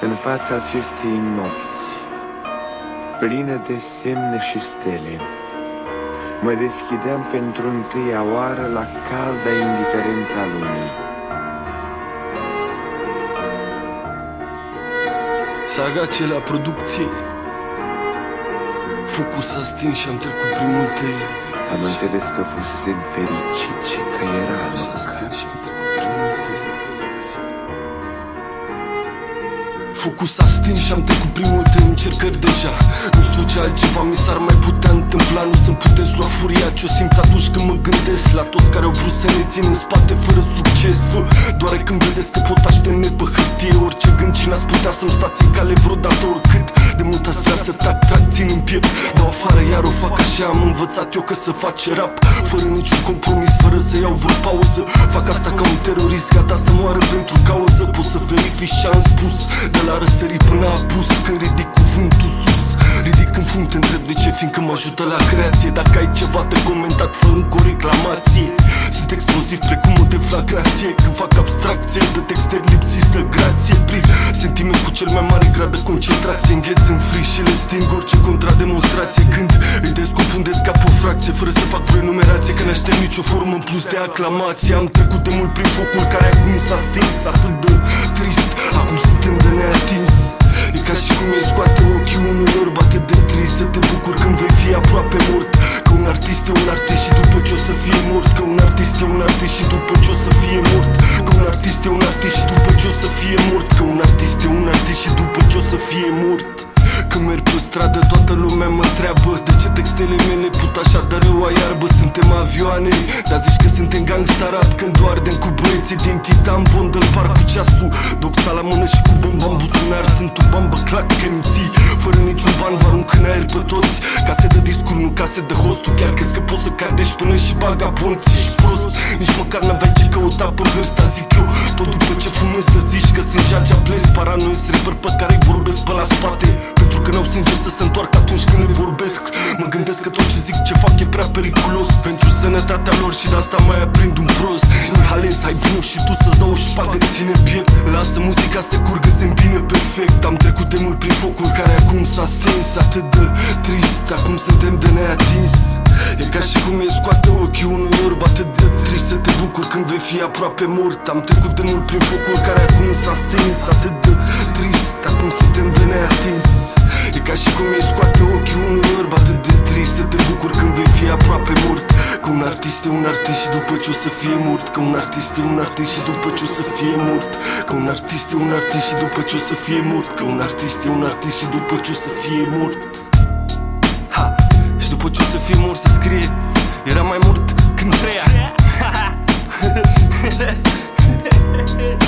În fața acestei nopți, plină de semne și stele, mă deschideam pentru întâia oară la calda indiferența lumii. Saga acelea producție, focul s-a stins și am trecut prin multe. Am înțeles că fusesem fericit și că era loc. Focul s-a stins și am trecut prin multe încercări deja. Nu știu ce altceva mi s-ar mai putea întâmpla. Nu să-mi puteți lua furia ce-o simt atunci când mă gândesc la toți care au vrut să ne țin în spate fără succes. Doar când vedeți că pot așterne pe hârtie orice gând și n-ați putea să-mi stați în cale vreodată oricât de mult ați vrea să tac, țin în piept. Dau afară iar o fac așa, am învățat eu că să face rap fără niciun compromis, fără să iau vreo pauză. Fac asta ca un terorist gata să moară pentru cauză. Pot să verifici ce-am spus de la răsărit până apus. Când ridic cuvântul sus, ridic în fund, te întreb de ce, fiindcă mă ajută la creație. Dacă ai ceva de comentat, fă încă o reclamație. Sunt exploziv precum o deflagrație când fac abstracție de texte lipsiți de grație. Prin sentiment cu cel mai mare grad de concentrație, îngheț în frig și le sting orice contrademonstrație. Când îi descompundesc ca pe o fracție fără să fac vreo enumerație, că n-aștept nicio formă în plus de aclamație. Am trecut de mult prin focul care acum s-a stins, atât de trist, acum suntem de neatins. E ca și cum îi scoate ochii unui orb atât de trist. Să te bucuri când vei fi aproape mort. Că un artist e un artist și după ce o să fie mort. Că un artist e un artist și după ce o să fie mort. Că un artist e un artist și după ce o să fie mort. Că un artist e un artist și după ce o să fie mort. Când merg pe stradă toată lumea mă întreabă de ce textele mele put așa de rău a iarbă. Suntem avioane, dar zici că suntem gangsta rap când ardem cu băieții din Titan Vondel par cu ceasul, doxa la mână și cu bomba în buzunar. Sunt un bambă clac MC, fără niciun ban vă arunc în aer pe toți. Case de discuri, nu case de host. Tu chiar crezi că poți să cardești până și bagabond? Ești prost, nici măcar n-aveai ce căuta pe vârsta, zic eu. Tot după ce fumezi te zici că sunt ceea ce pleci. Paranoiz rapper pe care-i vorbesc pe la spate, pentru că n-au sânge să se întoarcă atunci când le vorbesc. Mă gândesc că tot ce zic, ce fac e prea periculos pentru sănătatea lor și de asta mai aprind un prost. Inhalez, hai vino și tu să-ți dau o șpagă, ține piept. Lasă muzica să curgă, se îmbine perfect. Am trecut de mult prin focul care acum s-a stins, atât de trist, acum suntem de neatins. E ca și cum îi scoate ochii unui orb atât de trist. Să te bucuri când vei fi aproape mort. Am trecut de mult prin focul care acum s-a stins, atât de trist, acum suntem de neatins. E ca și cum îi scoate ochii unui orb atât de trist. Să te bucuri când vei fi aproape mort. Că un artist e un artist și după ce o să fie mort. Că un artist e un artist și după ce o să fie mort. Că un artist e un artist și după ce o să fie mort. Că un artist e un artist și după ce o să fie mort. Ha! Și după ce o să fie mort să scrie era mai mort când treia.